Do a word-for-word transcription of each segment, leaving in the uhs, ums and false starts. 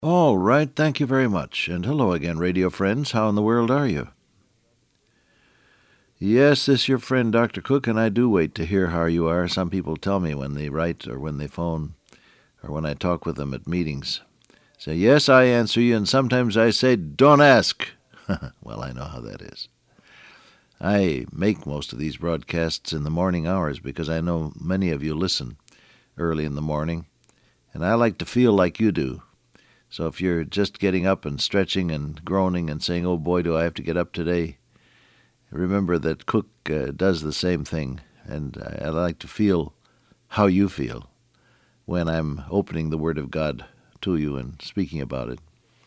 All right, thank you very much. And hello again, radio friends. How in the world are you? Yes, this is your friend Doctor Cook, and I do wait to hear how you are. Some people tell me when they write or when they phone or when I talk with them at meetings. Say, yes, I answer you, and sometimes I say, don't ask. Well, I know how that is. I make most of these broadcasts in the morning hours because I know many of you listen early in the morning, and I like to feel like you do. So if you're just getting up and stretching and groaning and saying, oh boy, do I have to get up today, remember that Cook uh, does the same thing, and I, I like to feel how you feel when I'm opening the Word of God to you and speaking about it.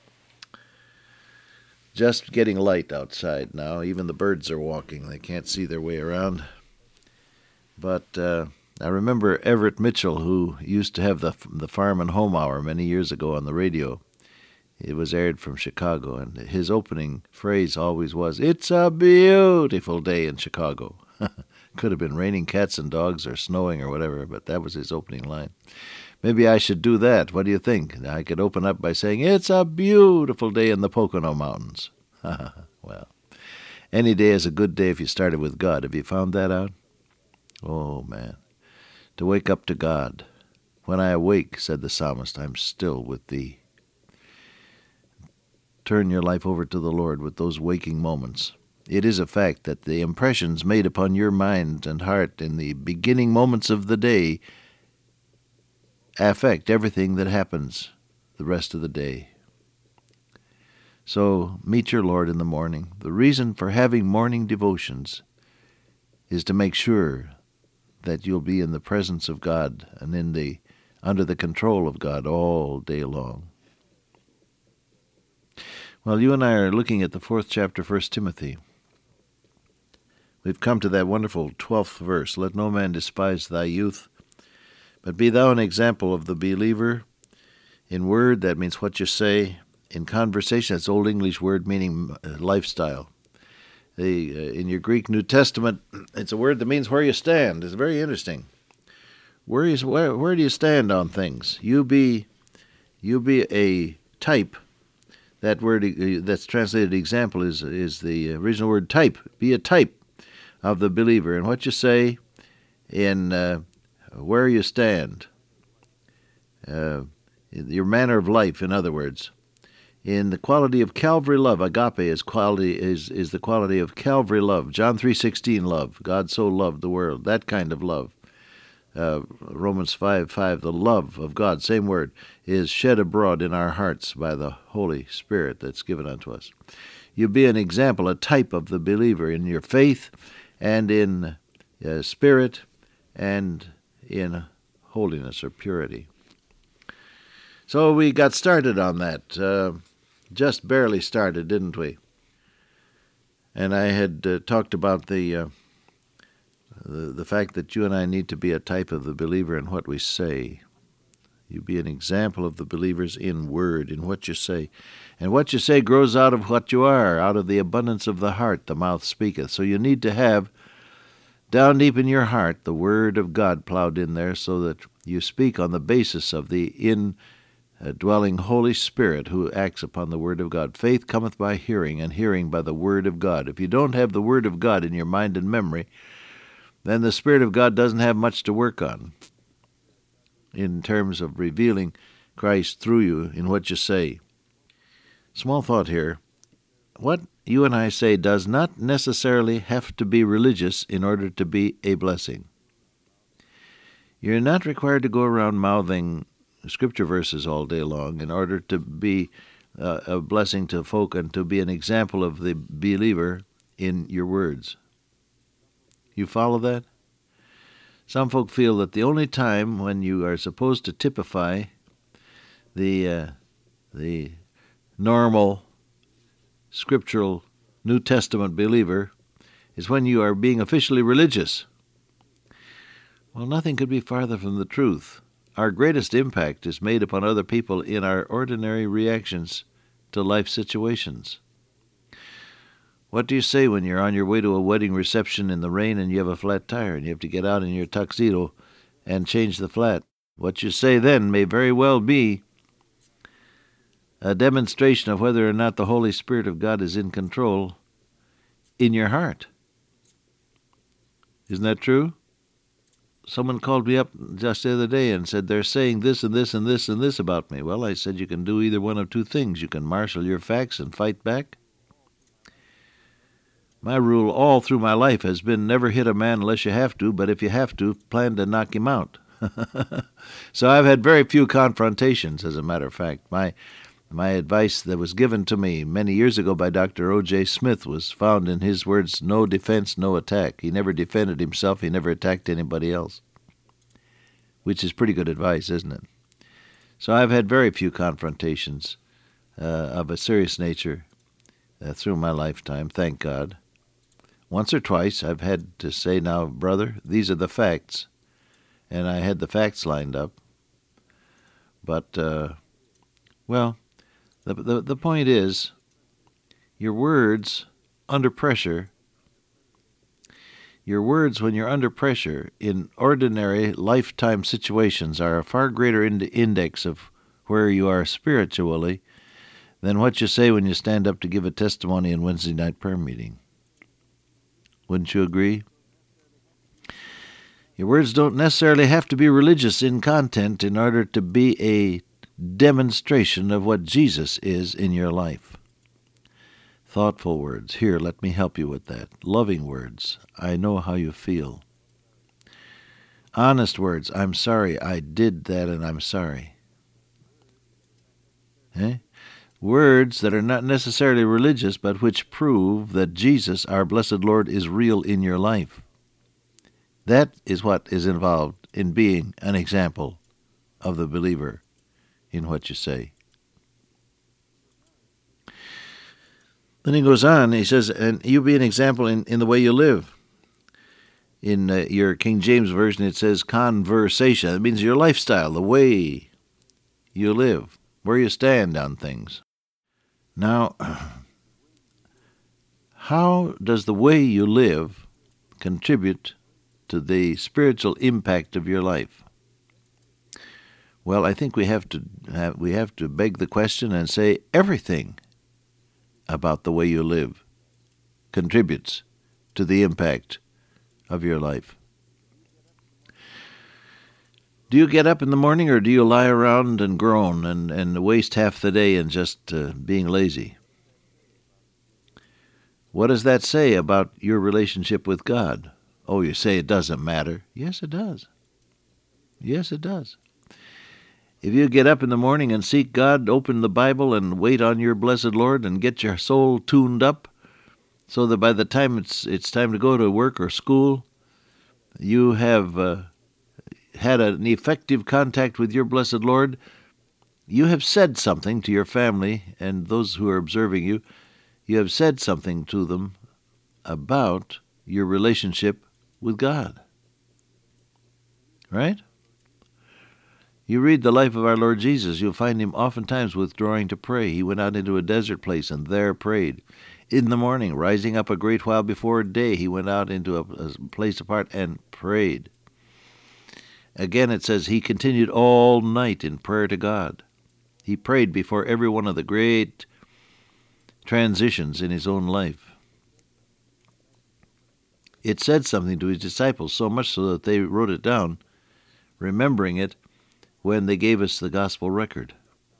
Just getting light outside now. Even the birds are walking. They can't see their way around. But uh, I remember Everett Mitchell, who used to have the the Farm and Home Hour many years ago on the radio. It was aired from Chicago, and his opening phrase always was, "It's a beautiful day in Chicago." Could have been raining cats and dogs or snowing or whatever, but that was his opening line. Maybe I should do that. What do you think? I could open up by saying, "It's a beautiful day in the Pocono Mountains." Well, any day is a good day if you started with God. Have you found that out? Oh, man. To wake up to God. When I awake, said the psalmist, I'm still with thee. Turn your life over to the Lord with those waking moments. It is a fact that the impressions made upon your mind and heart in the beginning moments of the day affect everything that happens the rest of the day. So meet your Lord in the morning. The reason for having morning devotions is to make sure that you'll be in the presence of God and in the under the control of God all day long. Well, you and I are looking at the fourth chapter, First Timothy. We've come to that wonderful twelfth verse. Let no man despise thy youth, but be thou an example of the believer in word, that means what you say, in conversation, that's old English word meaning lifestyle. The, uh, in your Greek New Testament, it's a word that means where you stand. It's very interesting. Where, is, where, where do you stand on things? You be, you be a type. That word uh, that's translated example is is the original word type. Be a type of the believer in what you say, in uh, where you stand, uh, your manner of life, in other words. In the quality of Calvary love, agape is quality is, is the quality of Calvary love. John three sixteen love. God so loved the world. That kind of love. Uh, Romans five five, the love of God, same word, is shed abroad in our hearts by the Holy Spirit that's given unto us. You be an example, a type of the believer in your faith and in uh, spirit and in holiness or purity. So we got started on that, uh, just barely started, didn't we? And I had uh, talked about the... Uh, The, the fact that you and I need to be a type of the believer in what we say. You be an example of the believers in word, in what you say. And what you say grows out of what you are. Out of the abundance of the heart the mouth speaketh. So you need to have, down deep in your heart, the word of God plowed in there so that you speak on the basis of the indwelling Holy Spirit who acts upon the word of God. Faith cometh by hearing, and hearing by the word of God. If you don't have the word of God in your mind and memory, then the Spirit of God doesn't have much to work on in terms of revealing Christ through you in what you say. Small thought here. What you and I say does not necessarily have to be religious in order to be a blessing. You're not required to go around mouthing scripture verses all day long in order to be uh, a blessing to folk and to be an example of the believer in your words. You follow that? Some folk feel that the only time when you are supposed to typify the uh, the normal scriptural New Testament believer is when you are being officially religious. Well, nothing could be farther from the truth. Our greatest impact is made upon other people in our ordinary reactions to life situations. What do you say when you're on your way to a wedding reception in the rain and you have a flat tire and you have to get out in your tuxedo and change the flat? What you say then may very well be, a demonstration of whether or not the Holy Spirit of God is in control in your heart. Isn't that true? Someone called me up just the other day and said, they're saying this and this and this and this about me. Well, I said, you can do either one of two things. You can marshal your facts and fight back. My rule all through my life has been never hit a man unless you have to, but if you have to, plan to knock him out. So I've had very few confrontations, as a matter of fact. My my advice that was given to me many years ago by Doctor O J Smith was found in his words, no defense, no attack. He never defended himself. He never attacked anybody else, which is pretty good advice, isn't it? So I've had very few confrontations uh, of a serious nature uh, through my lifetime, thank God. Once or twice I've had to say, now, brother, these are the facts. And I had the facts lined up. But, uh, well, the, the the point is, your words under pressure, your words when you're under pressure in ordinary lifetime situations are a far greater ind- index of where you are spiritually than what you say when you stand up to give a testimony in Wednesday night prayer meeting. Wouldn't you agree? Your words don't necessarily have to be religious in content in order to be a demonstration of what Jesus is in your life. Thoughtful words. Here, let me help you with that. Loving words. I know how you feel. Honest words. I'm sorry. I did that and I'm sorry. Eh? Words that are not necessarily religious, but which prove that Jesus, our blessed Lord, is real in your life. That is what is involved in being an example of the believer in what you say. Then he goes on, he says, and you be an example in, in the way you live. In uh, your King James Version, it says conversation. It means your lifestyle, the way you live, where you stand on things. Now, how does the way you live contribute to the spiritual impact of your life? Well, I think we have to have, we have to beg the question and say everything about the way you live contributes to the impact of your life. Do you get up in the morning or do you lie around and groan and, and waste half the day in just uh, being lazy? What does that say about your relationship with God? Oh, you say it doesn't matter. Yes, it does. Yes, it does. If you get up in the morning and seek God, open the Bible and wait on your blessed Lord and get your soul tuned up so that by the time it's it's time to go to work or school, you have uh, had an effective contact with your blessed Lord, you have said something to your family and those who are observing you. You have said something to them about your relationship with God. Right? You read the life of our Lord Jesus, you'll find him oftentimes withdrawing to pray. He went out into a desert place and there prayed. In the morning, rising up a great while before day, he went out into a, a place apart and prayed. Again, it says he continued all night in prayer to God. He prayed before every one of the great transitions in his own life. It said something to his disciples, so much so that they wrote it down, remembering it when they gave us the gospel record.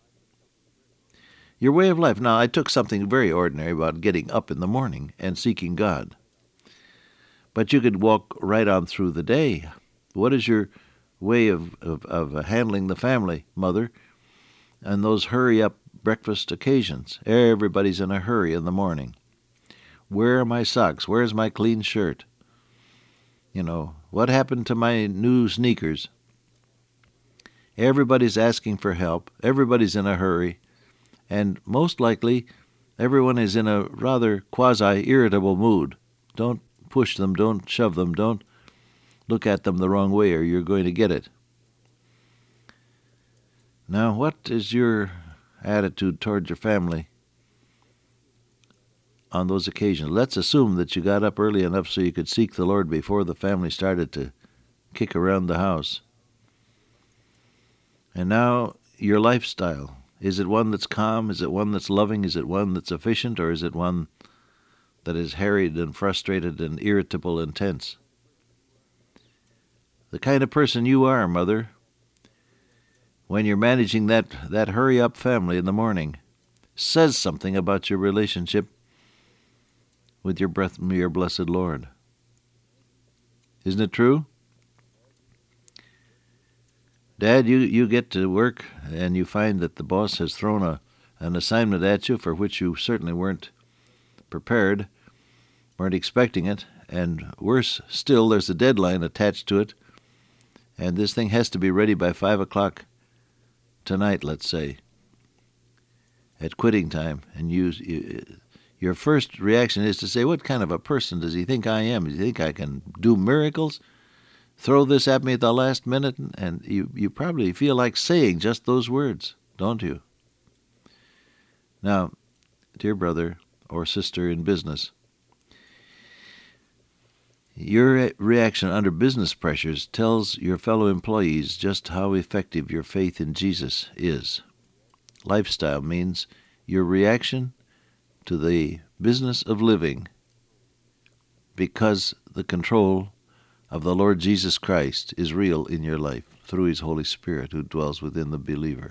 Your way of life. Now, I took something very ordinary about getting up in the morning and seeking God. But you could walk right on through the day. What is your way of, of, of handling the family, mother, and those hurry-up breakfast occasions? Everybody's in a hurry in the morning. Where are my socks? Where's my clean shirt? You know, what happened to my new sneakers? Everybody's asking for help. Everybody's in a hurry. And most likely, everyone is in a rather quasi-irritable mood. Don't push them. Don't shove them. Don't look at them the wrong way or you're going to get it. Now, what is your attitude toward your family on those occasions? Let's assume that you got up early enough so you could seek the Lord before the family started to kick around the house. And now your lifestyle, Is it one that's calm? Is it one that's loving? Is it one that's efficient? Or is it one that is harried and frustrated and irritable and tense? The kind of person you are, Mother, when you're managing that, that hurry-up family in the morning, says something about your relationship with your, breath, your blessed Lord. Isn't it true? Dad, you, you get to work and you find that the boss has thrown a, an assignment at you for which you certainly weren't prepared, weren't expecting it, and worse still, there's a deadline attached to it, and this thing has to be ready by five o'clock tonight, let's say, at quitting time, and you, you, your first reaction is to say, what kind of a person does he think I am? Does he think I can do miracles? Throw this at me at the last minute? And you, you probably feel like saying just those words, don't you? Now, dear brother or sister in business, your reaction under business pressures tells your fellow employees just how effective your faith in Jesus is. Lifestyle means your reaction to the business of living because the control of the Lord Jesus Christ is real in your life through His Holy Spirit who dwells within the believer.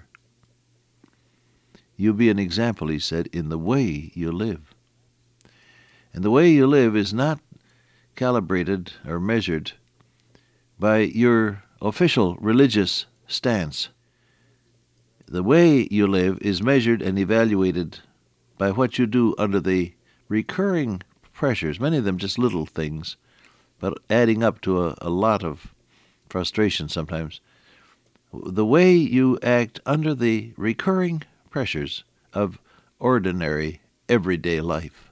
You be an example, he said, in the way you live. And the way you live is not calibrated or measured by your official religious stance. The way you live is measured and evaluated by what you do under the recurring pressures, many of them just little things, but adding up to a, a lot of frustration sometimes. The way you act under the recurring pressures of ordinary, everyday life.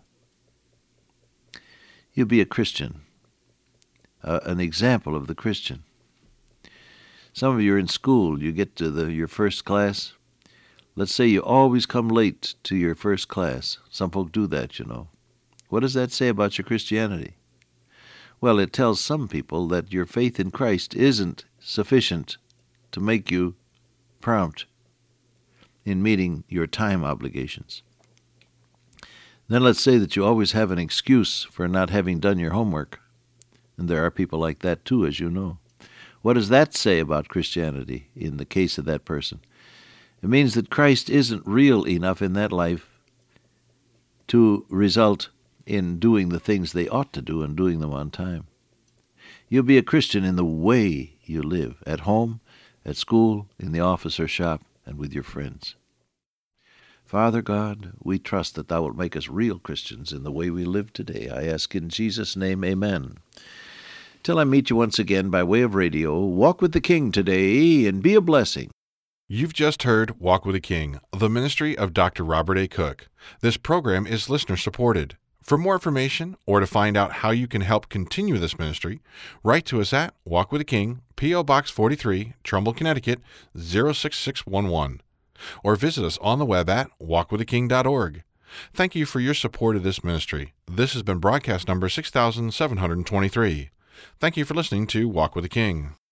You be a Christian, uh, an example of the Christian. Some of you are in school. You get to the, your first class. Let's say you always come late to your first class. Some folk do that, you know. What does that say about your Christianity? Well, it tells some people that your faith in Christ isn't sufficient to make you prompt in meeting your time obligations. Then let's say that you always have an excuse for not having done your homework. And there are people like that too, as you know. What does that say about Christianity in the case of that person? It means that Christ isn't real enough in that life to result in doing the things they ought to do and doing them on time. You'll be a Christian in the way you live, at home, at school, in the office or shop, and with your friends. Father God, we trust that Thou wilt make us real Christians in the way we live today. I ask in Jesus' name, amen. Till I meet you once again by way of radio, walk with the King today and be a blessing. You've just heard Walk with the King, the ministry of Doctor Robert A. Cook. This program is listener-supported. For more information or to find out how you can help continue this ministry, write to us at Walk with the King, P O. Box forty-three, Trumbull, Connecticut, zero six six one one. Or visit us on the web at walk with the king dot org. Thank you for your support of this ministry. This has been broadcast number six thousand seven hundred twenty-three. Thank you for listening to Walk with the King.